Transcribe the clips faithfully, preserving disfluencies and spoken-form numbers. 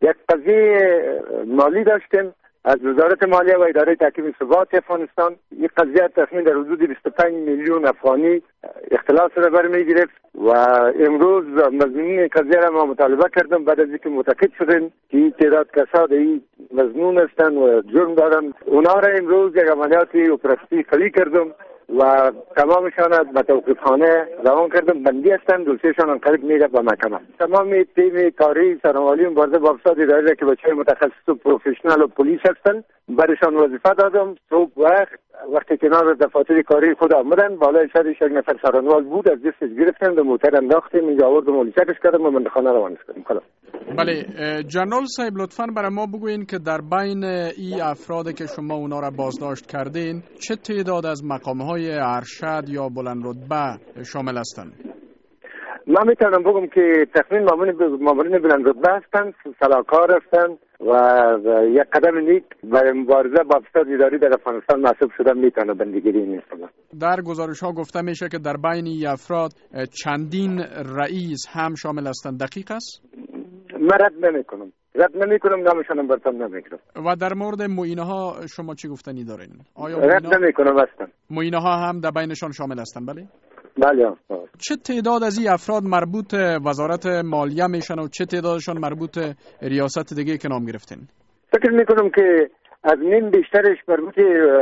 یک قضیه مالی داشتیم از وزارت مالیه و اداره تحکیم ثبات افغانستان. این قضیه تخمین در حدود بیست و پنج میلیون افغانی اختلاس را برمی گرفت و امروز مضمون قضیه را ما مطالبه کردم بعد از اینکه متأکد شدیم که این تعداد کسا در این مضمون هستند و جرم دارند. اونا را امروز یک عملیات اپراتیوی قوی کردم و تمامشان به توقیفخانه روان کردم. بندی هستند، دوسیشان قریب میره به محکمه. تمام تیم کاری سرمالی مبارزه با افساد اداری که بچه‌های متخصص و پروفشنال و پلیس هستند برشان وظیفه دادم. صبح وقت وقتی کنار دفاتر کاری خود آمدن بالای سرش یک نفر سرانوال بود، از دستش گرفتن به موتر انداختیم، اینجا آوردم و لیچکش کردم و بندخانه روانش کردم. خلاص. بله جنرال صاحب لطفاً برای ما بگوین که در بین این افرادی که شما اونا را بازداشت کردین چه تعداد از مقام‌های ارشد یا بلند رتبه شامل هستند؟ من میتونم بگم که تقریبا مامورین بلند رتبه هستند، سلاکار هستند و یک قدم نیک برای مبارزه با افساد اداری در افغانستان محسوب شده میتونه بندگیری نیست. در گزارش ها گفته میشه که در بین این افراد چندین رئیس هم شامل هستند. دقیق است؟ من رد نمی کنم رد نمی کنم نامشانم برتم نمی کنم. و در مورد معینه ها شما چی گفتنی دارین؟ آیا رد نمی کنم هستن معینه ها هم در بینشان شامل هستند؟ بله بله. چه تعداد از این افراد مربوط وزارت مالیه میشن و چه تعدادشان مربوط ریاست دیگه که نام گرفتین؟ فکر میکنم که از نیم بیشترش مربوط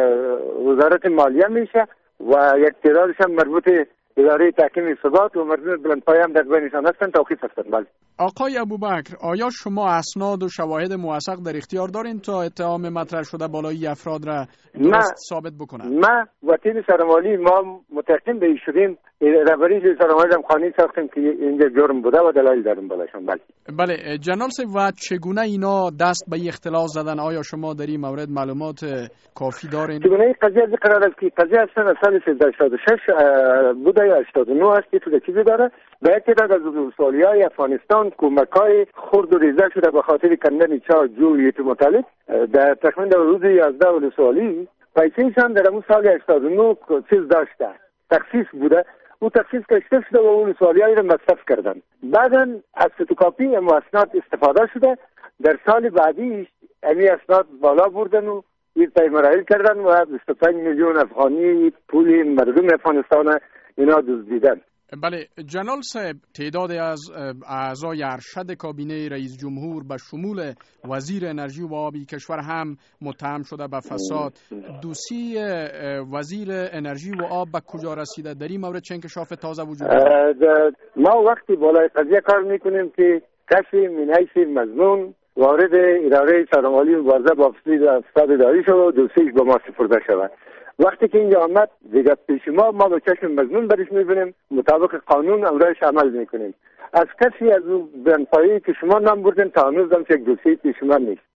وزارت مالیه میشه و یک تعدادش هم مربوط اداره تحکیم ثبات و مربوط بلندپایه هم در بینشان هستن، توقیف هستن. بله. آقای ابوبکر، آیا شما اسناد و شواهد موثق در اختیار دارین تا اتهام مطرح شده بالای افراد را درست ثابت بکنن؟ ما و تیم سرمالی ما متقیم به شدیم، رهبری سرمالی هم خانی ساختیم که اینجا جرم بوده و دلایل داریم بالاشون. بله. بله جنرال صاحب، و چگونه اینا دست به اختلاس زدن؟ آیا شما در این مورد معلومات کافی دارین؟ چگونه این قضیه از قرار است که قضیه اصلا سال سیزده هشتاد و شش بوده یا هشتاد و نه است که تو چیزی داره. به یک تعداد از ولسوالی‌های افغانستان کمک‌های خرد و ریزه شده به خاطر کندن چاه جوی تو مطالب در تقریبا در روز یازده ولسوالی پیسه‌شان در اون سال هشتاد و نه چیز داشته، تخصیص بوده. او تخصیص کشته شده و ولسوالی‌های را مصرف کردن. بعداً از فتوکاپی اسناد استفاده شده. در سال بعدی امی اسناد بالا بردن و این تای مراحل کردن و بیست و پنج میلیون افغانی پول مردم افغانستان اینا دزدیدن. بله جنرال صاحب، تعدادی از اعضای ارشد کابینه رئیس جمهور به شمول وزیر انرژی و آبی کشور هم متهم شده به فساد. دوسیه وزیر انرژی و آب به کجا رسیده؟ در این مورد چه انکشاف تازه وجود دارد؟ ما وقتی بالای قضیه کار میکنیم که کسی من حیث مظنون وارد اداره سرمالی مبارزه با افساد اداری شد و دوسیش به ما سپرده شود. وقتی که اینجا آمد دیگه پیش ما ما به چشم مظنون برش میبینیم، مطابق قانون امرایش عمل میکنیم. از کسی از اون بنپایی که شما نام بردین تا هنوز هم یک دوسیه پیش ما نیست.